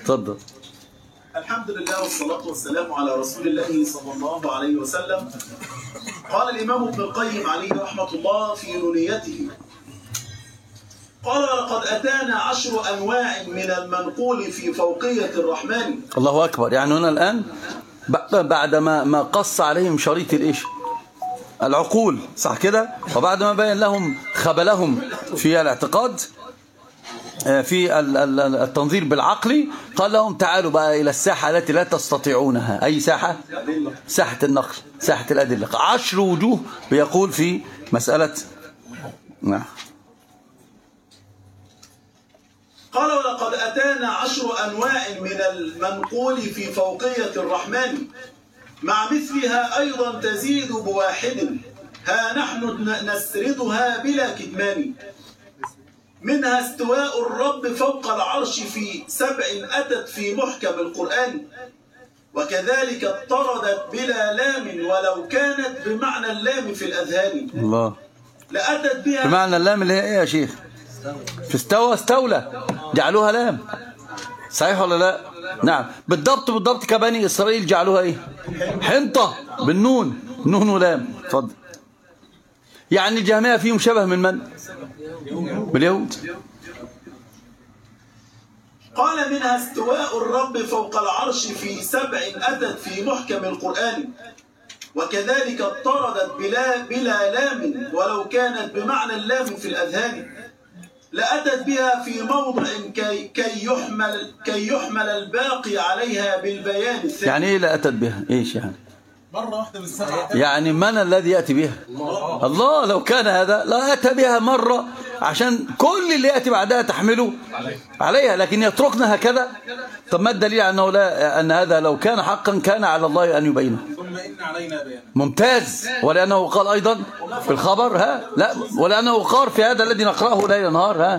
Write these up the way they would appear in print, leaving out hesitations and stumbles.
اتفضل. الحمد لله والصلاة والسلام على رسول الله صلى الله عليه وسلم. قال الإمام ابن القيم عليه رحمة الله في نونيته، قال: ولقد أتانا 10 أنواع من المنقول في فوقية الرحمن. الله أكبر. يعني هنا الآن بعد ما قص عليهم شريط الإيش العقول، صح كده، وبعد ما بين لهم خبلهم في الاعتقاد في التنظير بالعقل، قال لهم تعالوا بقى إلى الساحة التي لا تستطيعونها. أي ساحة؟ ساحة النقل، ساحة الأدلة. 10 وجوه بيقول في مسألة. نعم. قال: ولقد أتانا 10 أنواع من المنقول في فوقية الرحمن، مع مثلها أيضا تزيد بواحد، ها نحن نسردها بلا كتمان. منها استواء الرب فوق العرش في 7 أتت في محكم القرآن، وكذلك اضطردت بلا لام ولو كانت بمعنى اللام في الأذهان. الله. لأتت بها بمعنى اللام اللي هي إيه يا شيخ؟ في استوى استولى جعلوها لام، صحيح ولا لا؟ نعم، بالضبط كبني إسرائيل جعلوها إيه؟ حنطة بالنون، نون ولام. اتفضل. يعني الجهمية فيهم شبه من؟ باليهود. قال: منها استواء الرب فوق العرش في 7 أتت في محكم القرآن، وكذلك اضطردت بلا لام ولو كانت بمعنى اللام في الأذهان. لأتت بها في موضع كي يحمل الباقي عليها بالبيان الثاني. يعني إيه لأتت بها؟ إيش يعني؟ مرة واحدة بالسبعة. يعني من الذي يأتي بها؟ الله. لو كان هذا لا أتى بها مرة عشان كل اللي يأتي بعدها تحمله عليها، لكن يتركنا هكذا. طب ما الدليل أنه أن هذا لو كان حقا كان على الله أن يبينه؟ ثم إن علينا بيانه. ممتاز. ولأنه قال أيضا في الخبر لا، ولأنه قال في هذا الذي نقرأه ليل نهار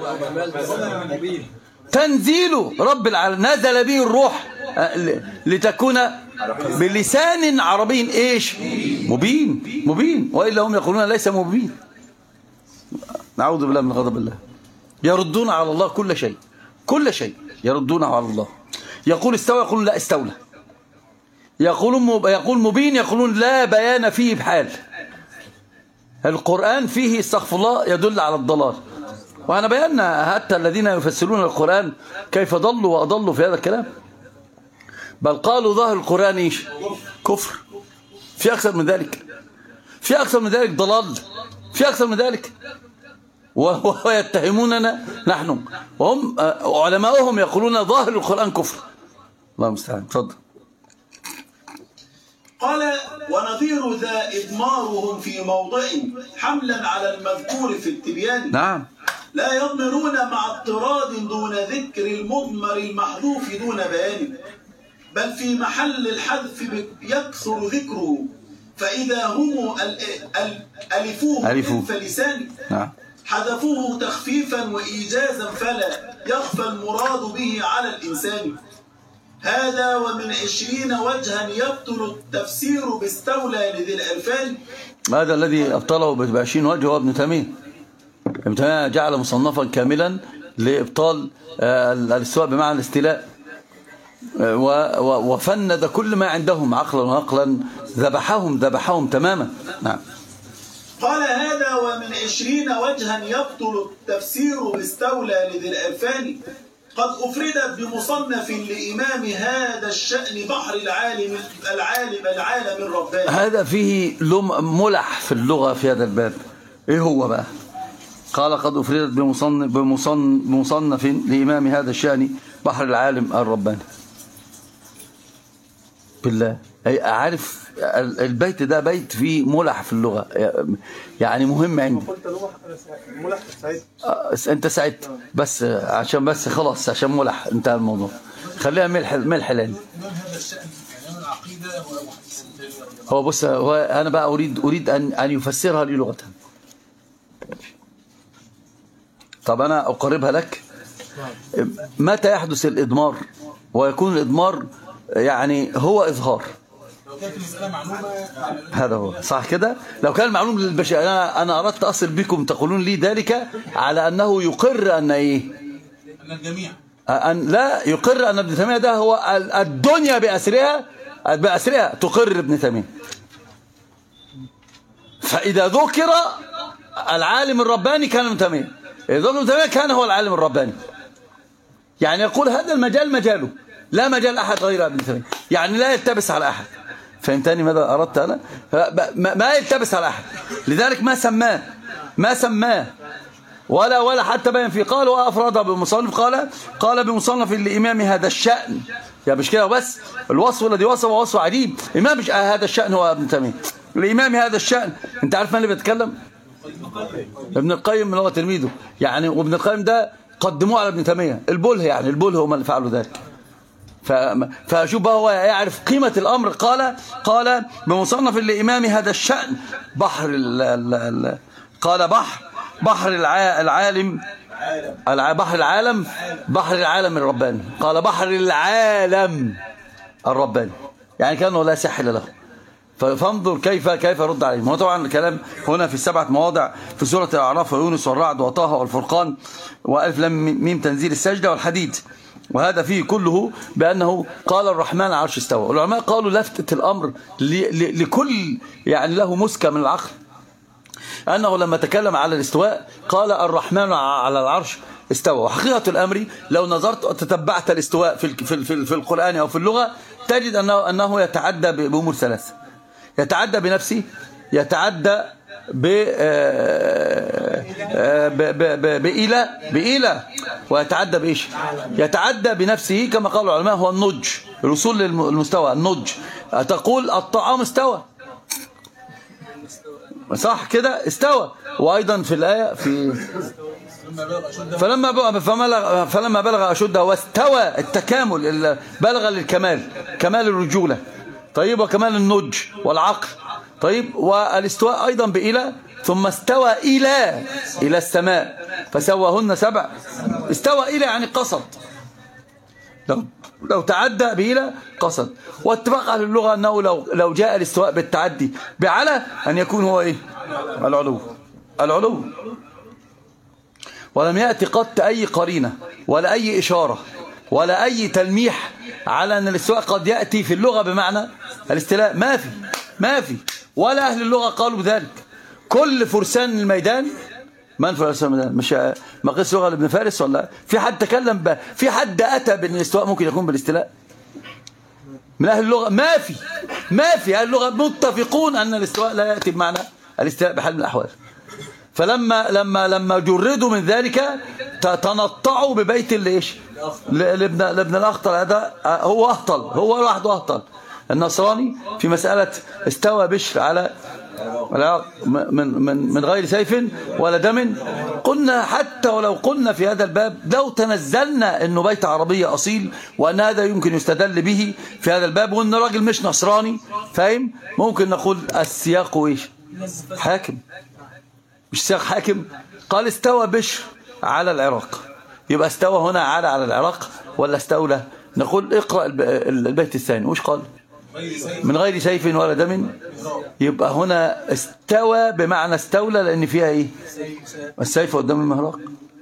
تنزيل رب العالمين، نزل به الروح لتكون بلسان عربي ايش؟ مبين. وإلا هم يقولون ليس مبين. نعوذ بالله من غضب الله. يردون على الله كل شيء يردونه على الله. يقول استوى يقولون لا استولى، يقول مبين يقولون لا بيان فيه بحال. القرآن فيه استغفر الله يدل على الضلال، وأنا بينا حتى الذين يفسرون القرآن كيف ضلوا وأضلوا في هذا الكلام. بل قالوا ظاهر القرآن ايش؟ كفر. في أكثر من ذلك ضلال، في أكثر من ذلك. ويتهموننا نحن، وهم علماؤهم يقولون ظاهر القرآن كفر. الله المستعان. تفضل. قال: ونظير ذا إضمارهم في موضع حملا على المذكور في التبيان. نعم. لا يضمرون مع اضطراد دون ذكر المضمر المحذوف دون بيان، بل في محل الحذف يكثر ذكره، فإذا هم ألفوه فلسان حذفوه تخفيفا وإيجازا، فلا يخفى المراد به على الإنسان. هذا ومن 20 وجها يبطل التفسير باستولى لذي العرفان. هذا الذي أبطله ب20 وجه هو ابن تيمية. ابن تيمية جعل مصنفا كاملا لإبطال الاستواء بمعنى الاستيلاء، وفند كل ما عندهم عقلا ونقلا، ذبحهم تماما. نعم. قال: هذا ومن 20 وجها يبطل التفسير باستولى لذي العرفان، قد أفردت بمصنف لإمام هذا الشأن بحر العالم الرباني. هذا فيه ملح في اللغة في هذا الباب. إيه هو بقى؟ قال: قد أفردت بمصنف لإمام هذا الشأن بحر العالم الرباني. بالله، عارف البيت ده بيت فيه ملح في اللغة، يعني مهم عندي. انت سعيد بس عشان بس عشان ملح انتهى الموضوع. خليها ملح لان هو بص، هو انا بقى اريد ان يفسرها لي لغة. طب انا اقربها لك. متى يحدث الإضمار ويكون الإضمار يعني هو إظهار؟ هذا هو صح كده. لو كان معلوم للبشر، أنا أردت أصل بكم تقولون لي ذلك على أنه يقر أن إيه؟ أن الجميع أن لا يقر أن ابن تيمية ده هو الدنيا بأسرها تقر ابن تيمية. فإذا ذكر العالم الرباني كان ابن تيمية، إذا ذكر ابن تيمية كان هو العالم الرباني. يعني يقول هذا المجال مجاله، لا مجال أحد غير ابن تيمية، يعني لا يلتبس على أحد. فهمتني ماذا أردت أنا؟ ما يلتبس على أحد، لذلك ما سماه ولا حتى بين فيه. قال وأفراد بمصنف، قال بمصنف لإمام هذا الشأن. يا مش كده بس، الوصف الذي وصفه وصف عجيب. إمام هذا الشأن هو ابن تيمية، الإمام هذا الشأن. أنت عارف من اللي بيتكلم؟ ابن القيم اللي هو تلميذه يعني. وابن القيم ده قدموه على ابن تيمية، البله يعني، البله هم اللي فعلوا ذلك. فشوف بقى هو يعرف قيمة الأمر. قال بمصنف لإمام هذا الشأن قال بحر العالم الرباني. قال بحر العالم الرباني، يعني كانه لا ساحل له. فانظر كيف رد عليهم. هو طبعا الكلام هنا في 7 مواضع في سورة الأعراف ويونس والرعد وطه والفرقان وألف لام ميم تنزيل السجدة والحديد. وهذا فيه كله بأنه قال الرحمن على العرش استوى. العلماء قالوا لفتة الأمر لكل يعني له مسكة من العقل، أنه لما تكلم على الاستواء قال الرحمن على العرش استوى. وحقيقة الأمر لو نظرت وتتبعت الاستواء في القرآن أو في اللغة تجد أنه يتعدى بأمور 3. يتعدى بنفسه، يتعدى بإله، ويتعدى بإيش؟ يتعدى بنفسه كما قال العلماء هو النضج، الوصول للمستوى النضج. تقول الطعام استوى، صح كده، استوى. وأيضا في الآية في فلما بلغ أشده واستوى، التكامل، بلغ للكمال، كمال الرجولة، طيب، وكمال النضج والعقل، طيب. والاستواء أيضا بإله، ثم استوى إلى السماء فسواهن 7. استوى إلى يعني قصد، لو تعدى بإلى قصد. واتفق أهل اللغة أنه لو جاء الاستواء بالتعدي بعلى أن يكون هو إيه؟ العلو. ولم يأتي قط أي قرينة ولا أي إشارة ولا أي تلميح على أن الاستواء قد يأتي في اللغة بمعنى الاستيلاء. ما في ولا أهل اللغة قالوا بذلك. كل فرسان الميدان، من فرسان الميدان؟ مش مقيس لغة لابن فارس ولا في حد تكلم في حد أتى بأن الاستواء ممكن يكون بالاستيلاء من أهل اللغة؟ ما في أهل اللغة متفقون أن الاستواء لا يأتي بمعنى الاستيلاء بحال من الأحوال. فلما جردوا من ذلك تنطعوا ببيت الايش لابن الأخطل. هذا هو أهطل، هو لوحده أهطل النصراني في مسألة استوى بشر على من غير سيف ولا دم. قلنا حتى ولو قلنا في هذا الباب، لو تنزلنا انه بيت عربي أصيل وأن هذا يمكن يستدل به في هذا الباب، وأن راجل مش نصراني فاهم، ممكن نقول السياق ايش؟ حاكم، مش سياق حاكم. قال استوى بشر على العراق، يبقى استوى هنا على العراق ولا استولى؟ نقول اقرأ البيت الثاني، وش قال؟ من غير سيف ولا دم. يبقى هنا استوى بمعنى استولى، لأن فيها ايه؟ السيف والدم المهراق.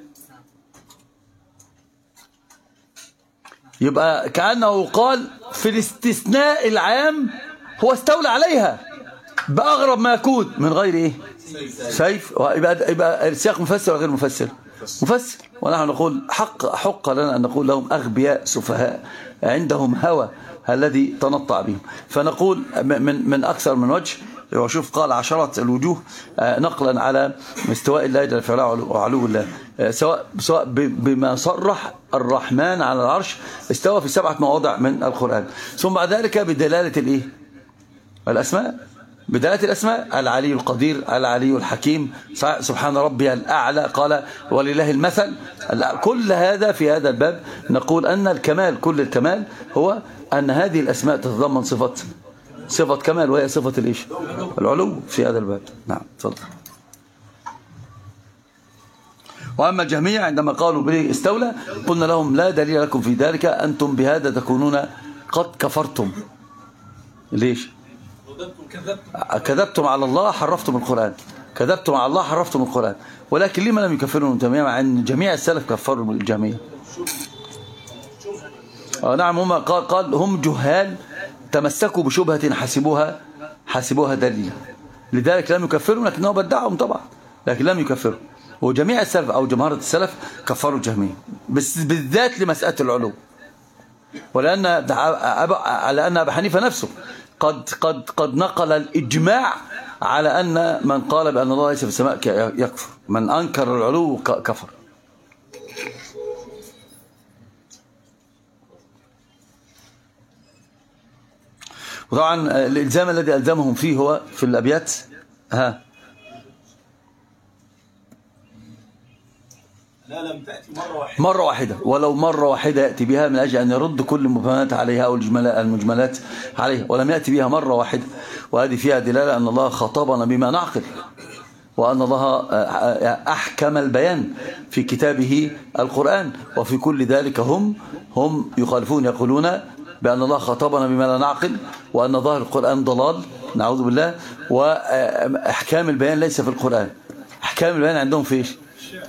يبقى كأنه قال في الاستثناء العام هو استولى عليها بأغرب ما يكون من غير ايه؟ سيف. يبقى السياق مفسر وغير مفسر؟ مفسر. ونحن نقول حق لنا أن نقول لهم أغبياء سفهاء عندهم هوى الذي تنطع بهم. فنقول من أكثر من وجه، وشوف قال عشرات الوجوه نقلا على استواء الله جل في علاه وعلو الله، سواء بما صرح الرحمن على العرش استوى في 7 مواضع من القرآن، ثم بعد ذلك بدلالة الايه؟ الأسماء، بداية الأسماء، العلي القدير، العلي الحكيم، سبحان ربي الأعلى، قال ولله المثل. كل هذا في هذا الباب نقول أن الكمال، كل الكمال هو أن هذه الأسماء تتضمن صفة كمال، وهي صفة الإيش؟ العلو في هذا الباب. نعم تفضل. وأما الجهمية عندما قالوا به استولى قلنا لهم لا دليل لكم في ذلك، أنتم بهذا تكونون قد كفرتم. ليش؟ كذبتم على الله، حرفتم القرآن. كذبتم على الله، حرفتم القرآن. ولكن لما لم يكفروا ابن تيمية مع أن جميع السلف كفروا الجهمية؟ نعم هم قال هم جهال تمسكوا بشبهة حسبوها دليلا، لذلك لم يكفروا، لكنه بدعهم طبعا، لكن لم يكفروا. وجميع السلف أو جمهرة السلف كفروا الجهمية بالذات لمسألة العلو، ولأن على أن أبا حنيفة نفسه قد نقل الإجماع على أن من قال بأن الله ليس في السماء يكفر، من أنكر العلو كفر. وطبعا الإلزام الذي ألزمهم فيه هو في الأبيات لا لم تأتي مرة واحدة، ولو مرة واحدة يأتي بها من أجل أن يرد كل المبهمات عليها أو المجملات عليها، ولم يأتي بها مرة واحدة، وهذه فيها دلالة أن الله خاطبنا بما نعقل، وأن الله أحكم البيان في كتابه القرآن، وفي كل ذلك هم يخالفون، يقولون بأن الله خاطبنا بما لا نعقل، وأن ظاهر القرآن ضلال، نعوذ بالله، وأحكام البيان ليس في القرآن، أحكام البيان عندهم في إيش؟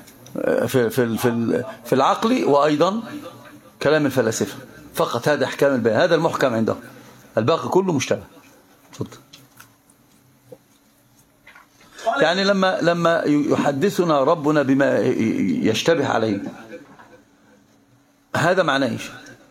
في العقل، وأيضا كلام الفلاسفة فقط، هذا أحكام البيان، هذا المحكم عندهم، الباقي كله مشتبه. تفضل. يعني لما يحدثنا ربنا بما يشتبه عليه، هذا معناه ايش؟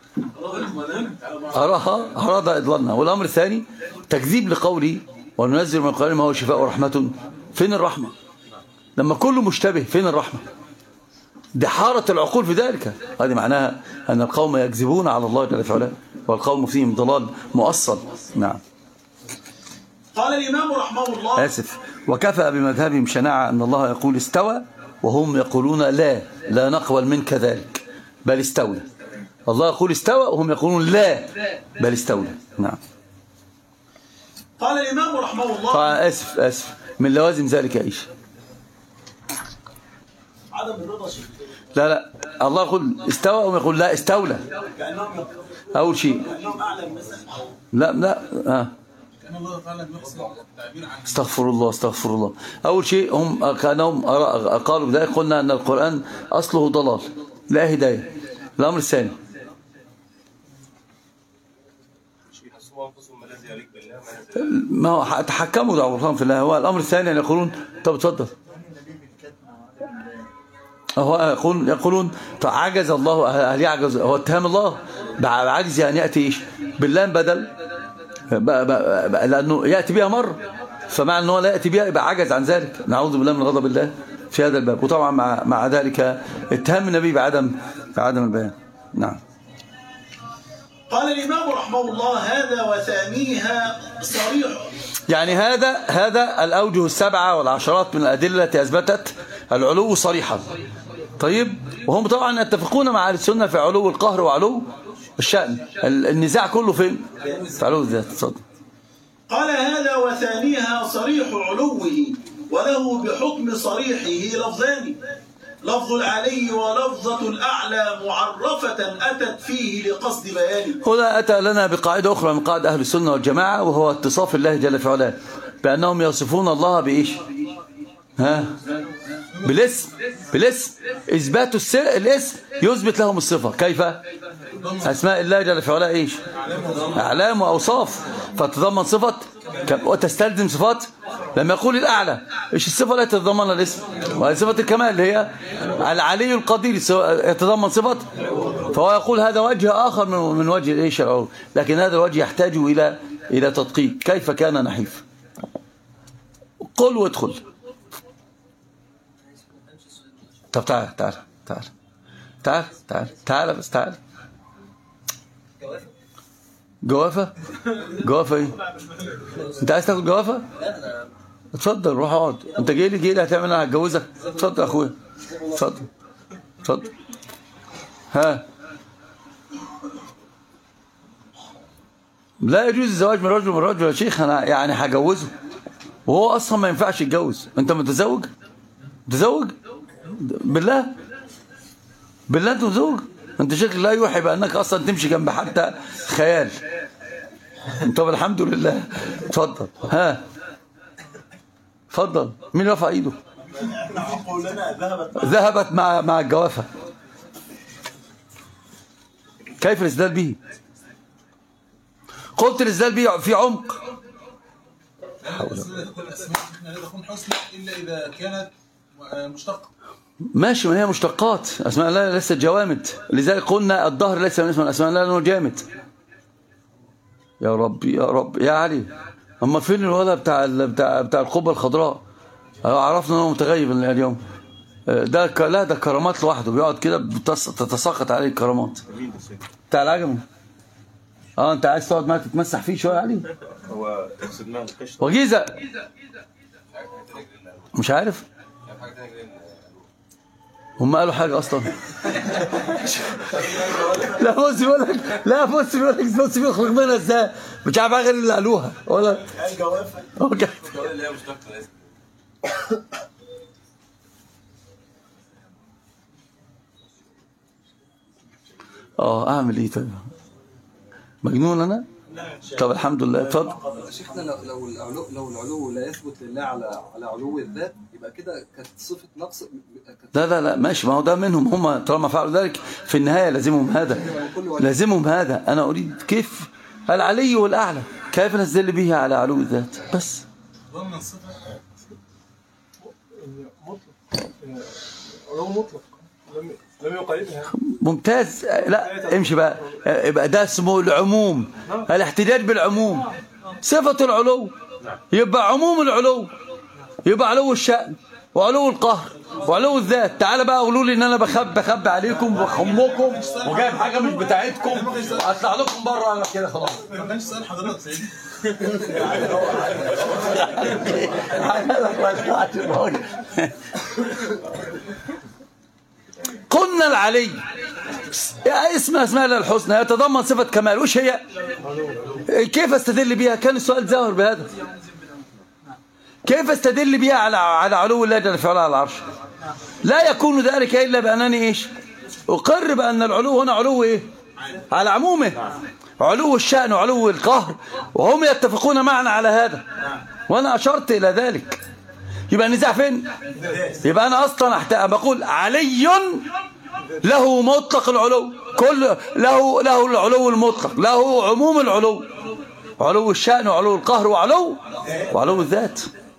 أراد إضلالنا. والأمر الثاني تكذيب لقولي وننزل من القرآن ما هو شفاء ورحمة. فين الرحمة؟ لما كله مشتبه فين الرحمة؟ دي حارة العقول في ذلك. هذه معناها أن القوم يكذبون على الله جل في علاه، والقوم فيهم ضلال مؤصل. نعم. قال الإمام رحمه الله آسف. وكفى بمذهبهم شناعة أن الله يقول استوى، وهم يقولون لا نقبل منك ذلك بل استولى. الله يقول استوى وهم يقولون لا بل استولى. نعم. قال الإمام رحمه الله آسف من لوازم ذلك ايش؟ عدم الرضا شيء. لا الله يقول استوى وهم يقول لا استولى. كأنهم أول شيء كأنهم أعلم مثلا. لا كان الله تعالى بيحسن التعبير عن استغفر الله. أول شيء هم كانهم قالوا بذلك، قلنا أن القرآن أصله ضلال لا هداية. الأمر الثاني ما هو تحكموا دعوتهم في الله. هو الأمر الثاني أن يقولون طب اتفضل، هو يقولون عجز الله. هل يعجز؟ هو اتهام الله بعجز أن يأتي إيش باللام بدل لأنه يأتي بها مرة، فمعنى أنه لا يأتي بها يبقى عجز عن ذلك. نعوذ بالله من غضب الله في هذا الباب. وطبعا مع ذلك اتهام النبي بعدم البيان. نعم. قال الإمام رحمه الله هذا وثانيها صريح. يعني هذا الأوجه السبعة والعشرات من الأدلة التي أثبتت العلو صريحا. طيب، وهم طبعا يتفقون مع أهل السنة في علو القهر وعلو الشأن. النزاع كله فين؟ في علو الذات. تصدق. قال هذا وثانيها صريح علوه، وله بحكم صريحه لفظان، لفظ العلي ولفظة الأعلى معرفة أتت فيه لقصد بيانه. هنا أتى لنا بقاعدة أخرى من قاعدة أهل السنة والجماعة، وهو اتصاف الله جل في علاه بأنهم يصفون الله بإيش؟ بالاسم. إثبات الاسم يثبت لهم الصفة. كيف؟ أسماء الله جل في علاه إيش؟ أعلام وأوصاف، فتضمن صفة وتستلزم صفات. لما يقول الأعلى، إيش الصفة التي تتضمن الاسم؟ وهي صفة الكمال اللي هي العلي القدير، يتضمن صفة. فهو يقول هذا وجه آخر من وجه إيش العلو، لكن هذا الوجه يحتاج إلى تدقيق. كيف كان نحيف؟ قل وادخل. طب تعال بس تعال. جوافة ايه؟ انت عايز تاخد جوافة؟ اتفضل روح اقعد. انت جاي لي هتعمل انا هتجوزك. اتفضل يا اخويا، اتفضل. لا يجوز الزواج من رجل يا شيخ. انا يعني هجوزه وهو اصلا ما ينفعش يتجوز. انت متزوج بالله انت متزوج. انت شكلك لا يوحي بانك اصلا تمشي جنب حتى خيال. طب الحمد لله. اتفضل. اتفضل. مين رفع ايده؟ ذهبت مع الجوافه. كيف الاستدلال به؟ قلت الاستدلال به في عمق. لا تكون حسنى إلا إذا كانت مشتقة. ماشي، ما هي مشتقات، أسماء الله ليست جوامد، لذلك قلنا الظهر ليس من اسم أسماء الله لأنه جامد. يا رب يا رب يا علي، أما فين الولد بتاع القبة الخضراء؟ عرفنا أنه متغيب اليوم. ده لا، ده كرامات لوحده، بيقعد كده تتساقط عليه الكرامات. بتاع العجمي. انت عايز تقعد معاه تتمسح فيه شويه عليه. هو وجيزه مش عارف هم قالوا حاجه اصلا. لا بص بيقول لك، لا بص بيقول لك، بص بيخرج منها ازاي، مش عارف غير اللي قالوها ولا اوكي. اللي هي مشتقه. اعمل ايه طيب؟ مجنون انا؟ طب الحمد لله. اتفضل. شيخنا، لو العلو لا يثبت لله على علو الذات، يبقى كده كانت صفه نقص. لا ماشي، ما هو ده منهم هم، طالما فعلوا ذلك في النهايه لازمهم هذا، لازمهم هذا. انا اريد كيف العلي والاعلى، كيف نستدل به على علو الذات بس. ضمن الصفه علو مطلق لم يقيدها. ممتاز. لا امشي بقى، يبقى ده اسمه العموم، الاحتجاج بالعموم. صفة العلو يبقى عموم العلو، يبقى علو الشأن وعلو القهر وعلو الذات. تعال بقى قولوا لي ان انا بخبي عليكم وبخمكم وجايب حاجه مش بتاعتكم واطلع لكم بره كده خلاص. ما كانش سؤال حضرتك سيدي. قلنا العلي اسم اسماء الله الحسنى يتضمن صفة كمال، وش هي؟ كيف استدل بها؟ كان السؤال ظاهر بهذا. كيف استدل بها على علو الله جل وعلا على العرش؟ لا يكون ذلك الا بانني ايش؟ اقر بان العلو هنا علو ايه؟ على عمومه، علو الشأن وعلو القهر، وهم يتفقون معنا على هذا، وانا اشرت الى ذلك. يبقى النزاع فين؟ يبقى انا اصلا بقول علي له مطلق العلو، كل له العلو المطلق، له عموم العلو، علو الشأن وعلو القهر وعلو الذات.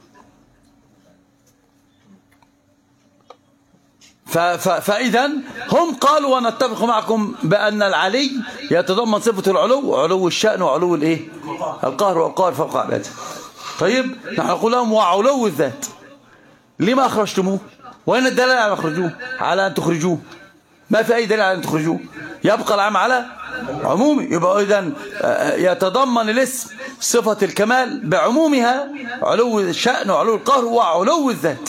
فإذا هم قالوا ونتفق معكم بأن العلي يتضمن صفة العلو، علو الشأن وعلو الايه؟ القهر، والقهر فوق عباده. طيب نحن نقول لهم وعلو الذات. لما أخرجتموه؟ وين الدليل على أخرجوه؟ على أن تخرجوه؟ ما في أي دليل على أن تخرجوه. يبقى العام على عمومي. يبقى إذن يتضمن الاسم صفة الكمال بعمومها، علو الشأن وعلو القهر وعلو الذات.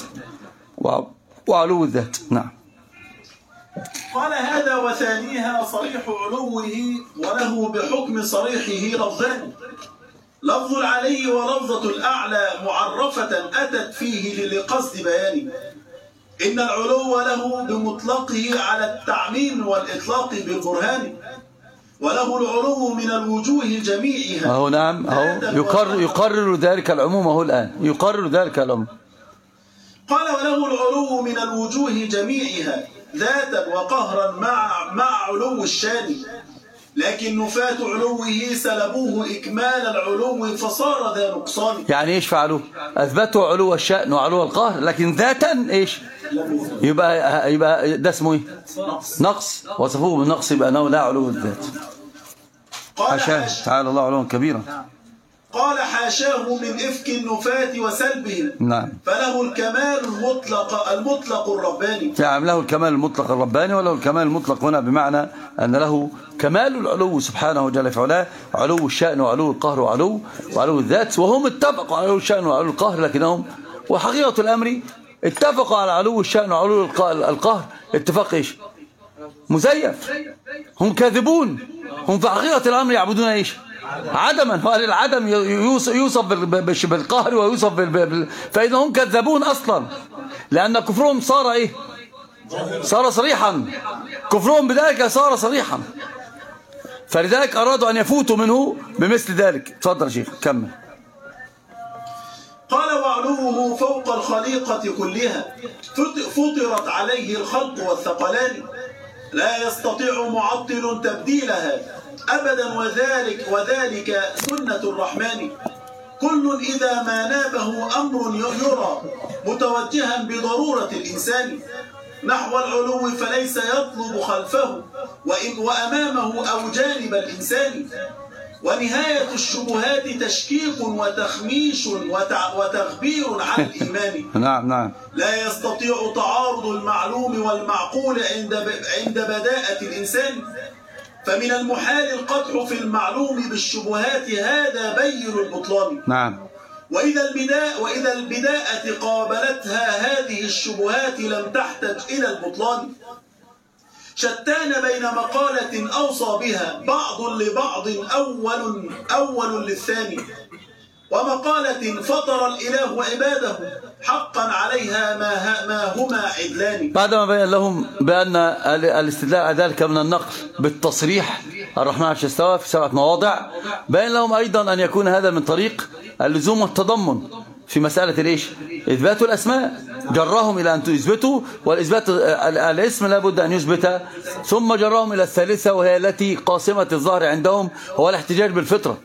وعلو الذات. نعم. قال هذا وثانيها صريح علوه وله بحكم صريحه لفظان، لفظ العلي ولفظة الأعلى معرفة أتت فيه لقصد بيان إن العلو له بمطلقه على التعميم والإطلاق بالبرهان، وله العلو من الوجوه جميعها. أهو نعم، أهو يقرر ذلك العموم، أهو الآن يقرر ذلك العموم. قال وله العلو من الوجوه جميعها ذاتا وقهرا مع علو الشان، لكن نفاة علوه سلبوه إكمال العلو فصار ذا نقصان. يعني إيش فعلوا؟ أثبتوا علو الشأن وعلو القهر، لكن ذاتا إيش؟ يبقى ده اسمه إيه؟ نقص. وصفوه بالنقص يبقى أنه لا علو الذات. حاشاه تعالى الله علوا كبيرا. قال حاشاه من إفك النفاة وسلبهم. نعم. فله الكمال المطلق الرباني. نعم، له الكمال المطلق الرباني، وله الكمال المطلق هنا بمعنى أن له كمال العلو سبحانه جل في علاه، علو الشأن وعلو القهر وعلو الذات. وهم اتفقوا على علو الشأن وعلو القهر، لكنهم وحقيقة الأمر اتفقوا على علو الشأن وعلو القهر اتفاق ايش؟ مزيف. هم كاذبون. هم في حقيقة الأمر يعبدون ايش؟ عدما. وقال العدم يوصف بالقهر ويوصف فإذا هم كذبون أصلا، لأن كفرهم صار ايه؟ صار صريحا. كفرهم بذلك صار صريحا، فلذلك أرادوا أن يفوتوا منه بمثل ذلك. تفضل يا شيخ كمل. قال وعلوه فوق الخليقة كلها فطرت عليه الخلق والثقلان، لا يستطيع معطل تبديلها أبدا، وذلك سنة الرحمن. كل إذا ما نابه أمر يرى متوجها بضرورة الإنسان نحو العلو فليس يطلب خلفه وأمامه أو جانب الإنسان. ونهاية الشبهات تشكيك وتخميش وتغبير عن الإيمان. نعم. لا يستطيع تعارض المعلوم والمعقول عند بداءة الإنسان، فمن المحال القطع في المعلوم بالشبهات، هذا بين البطلان. نعم. وإذا البداءة قابلتها هذه الشبهات لم تحتج إلى البطلان. شتان بين مقالة أوصى بها بعض لبعض أول للثاني، ومقالة فطر الإله عباده حقا عليها ما هما عدلان. بعدما بين لهم بأن الاستدلال ذلك من النقل بالتصريح الرحمن عرش استوى في 7 مواضع، بين لهم أيضا أن يكون هذا من طريق اللزوم والتضمن في مسألة الإيش؟ إثبات الأسماء، جرهم إلى أن يثبتوا، والإثبات الاسم لابد أن يثبت، ثم جرهم إلى الثالثة وهي التي قاسمة الظاهر عندهم هو الاحتجاج بالفطرة.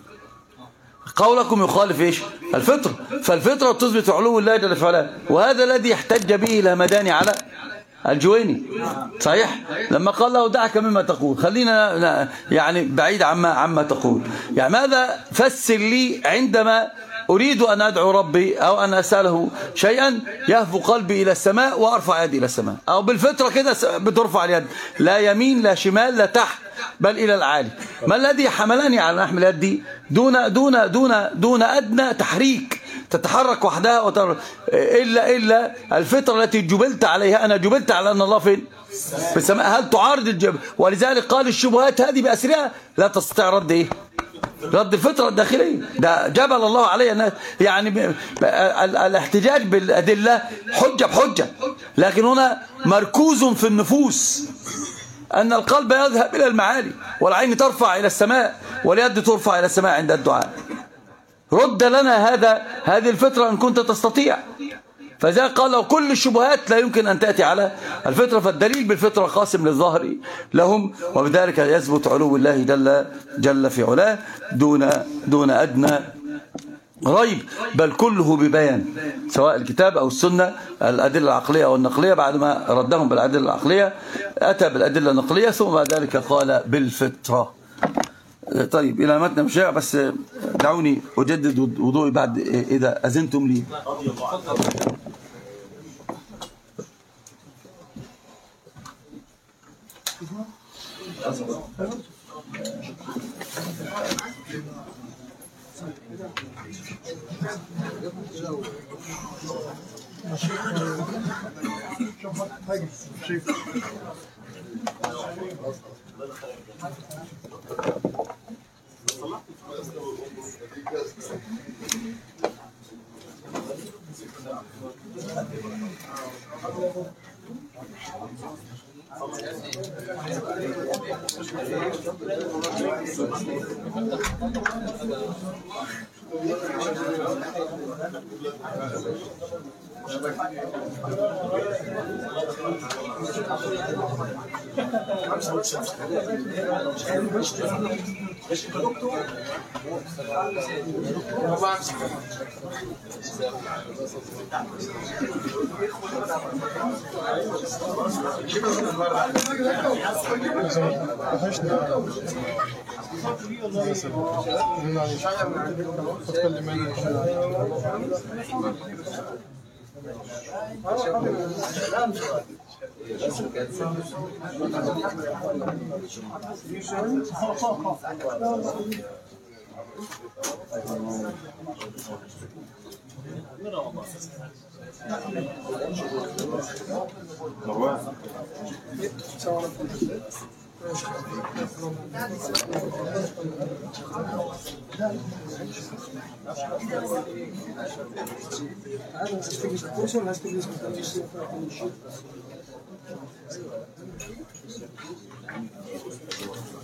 قولكم يخالف إيش؟ الفطرة، فالفطرة تثبت علو الله جل وعلا، وهذا الذي يحتج به الهمداني على الجويني. صحيح؟ لما قال له دعك مما تقول، خلينا يعني بعيد عما تقول. يعني ماذا فسر لي عندما أريد أن أدعو ربي أو أن أسأله شيئا يهفو قلبي إلى السماء وأرفع يدي إلى السماء، أو بالفطرة كده بترفع اليد، لا يمين لا شمال لا تحت بل إلى العالي. ما الذي حملني على نحمل يدي دون أدنى تحريك، تتحرك وحدها إلا الفطرة التي جبلت عليها. أنا جبلت على أن الله فين؟ في السماء. هل تعارض الجبل؟ ولذلك قال الشبهات هذه بأسرها لا تستطيع رد إيه؟ رد الفطرة الداخلية. ده جبل الله عليه الناس. يعني الاحتجاج بالأدلة حجة بحجة، لكن هنا مركوز في النفوس أن القلب يذهب إلى المعالي، والعين ترفع إلى السماء، واليد ترفع إلى السماء عند الدعاء. رد لنا هذه الفطرة إن كنت تستطيع. فإذا قال لو كل الشبهات لا يمكن أن تأتي على الفطرة، فالدليل بالفطرة قاسم للظاهر لهم، وبذلك يثبت علو الله جل في علاه دون أدنى ريب، بل كله ببيان، سواء الكتاب أو السنة. الأدلة العقلية أو النقلية، بعدما ردهم بالأدلة العقلية أتى بالأدلة النقلية، ثم بعد ذلك قال بالفطرة. طيب إلى متن مشاع، بس دعوني أجدد وضوئي بعد إذا أذنتم لي.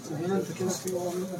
هنا انت كده في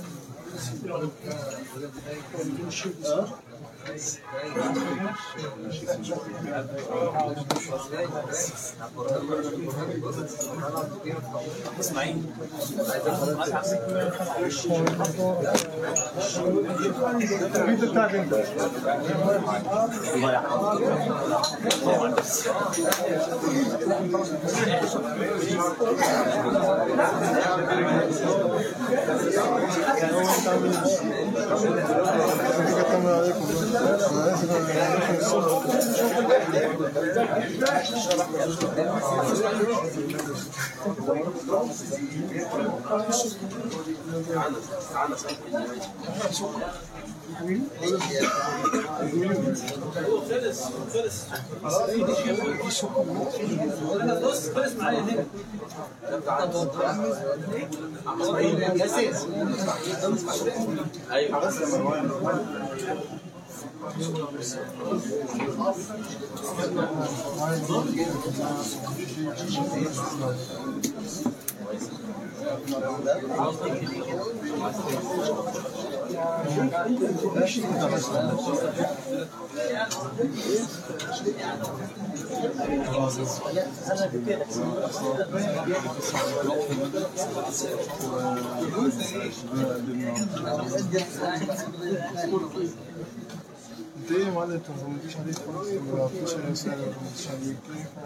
انت ايه يا معلم؟ انت ما تجيش عليك خالص، ما عرفتش اي رسالة، ما عرفتش عليك.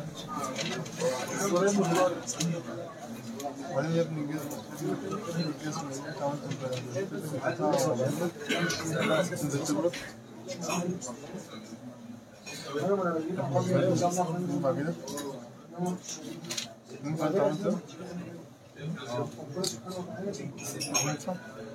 وبعدين يا ابني الجسم اللي انت عملته انت تبرد ينفع كده؟ ينفع انت عملته؟ ينفع؟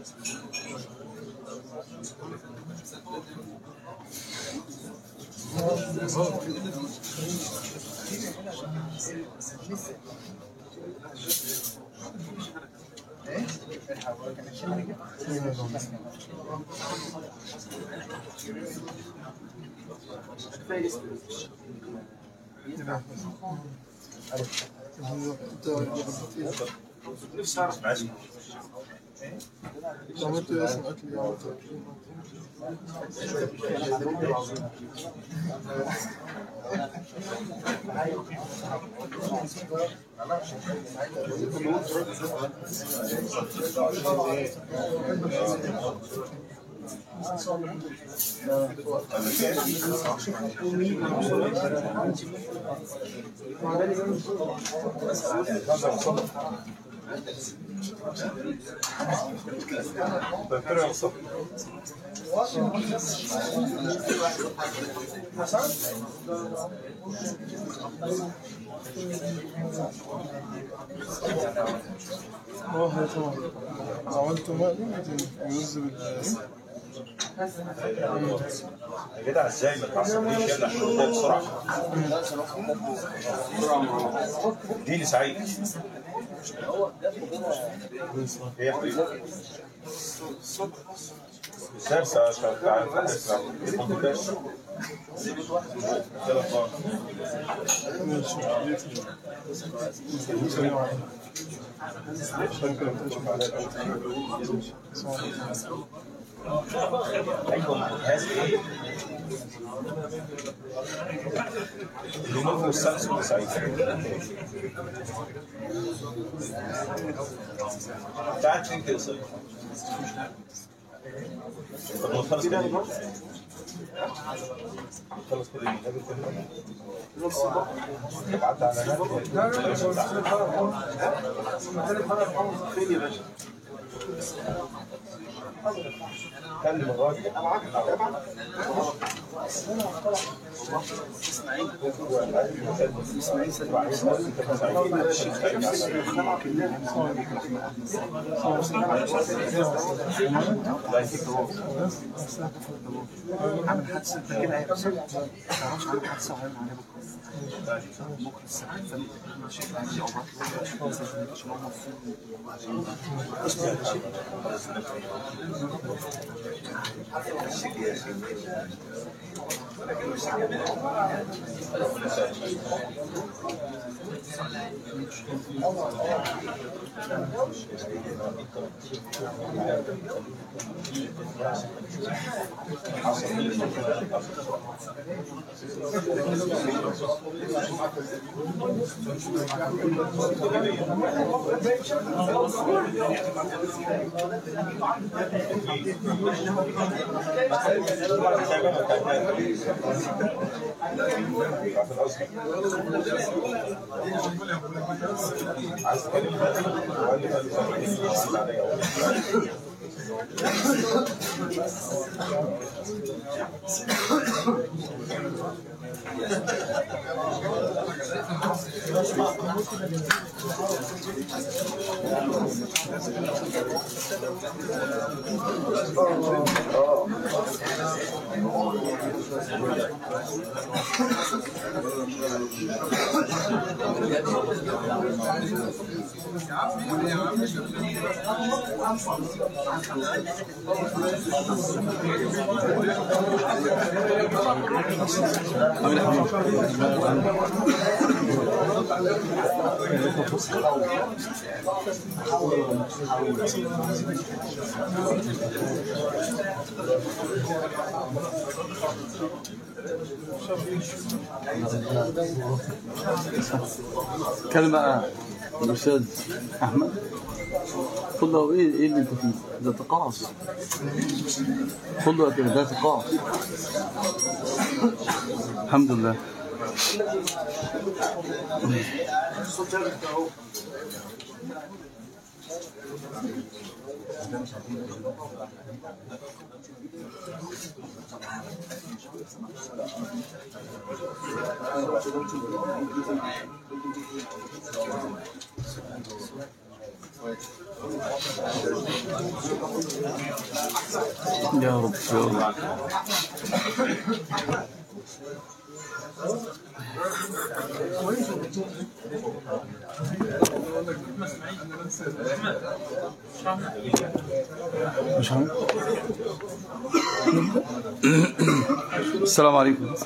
نفسي اعرف معلش عملت ايه اصلا اكل يا عملت عملت رز يا جدع ازاي ما تعصبنيش يلا عشان ده بسرعه اديني سعيد ايه يا حبيبي السرسه شغال الليمون والسلسل سعيد تعال فين كده سعيد خلص كده خلص كده عدى على كلم الراجل عامل حادثة كده، هيبقى ما تعرفش عامل حادثة وهيعمل عليه بكرة. كلمة الأستاذ أحمد قل له إيه اللي أنت فيه؟ ده تقاعس. قل له ده تقاعس. الحمد لله. يا رب يا رب. مش عارف. السلام عليكم.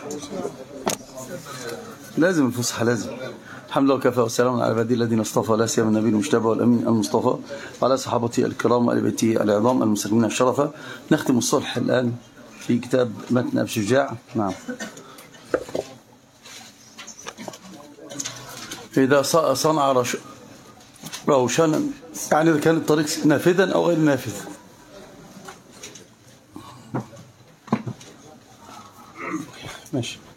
لازم الفصحى لازم. الحمد لله وكفى والسلام على عبادي الذين اصطفى لا سيما النبي المجتبى والامين المصطفى وعلى صحابته الكرام وآل بيته العظام المستكملين الشرفة. نختم الصلح الآن في كتاب متن أبي شجاع. نعم. إذا صنع روشنا يعني إذا كان الطريق نافذا أو غير نافذ. ماشي.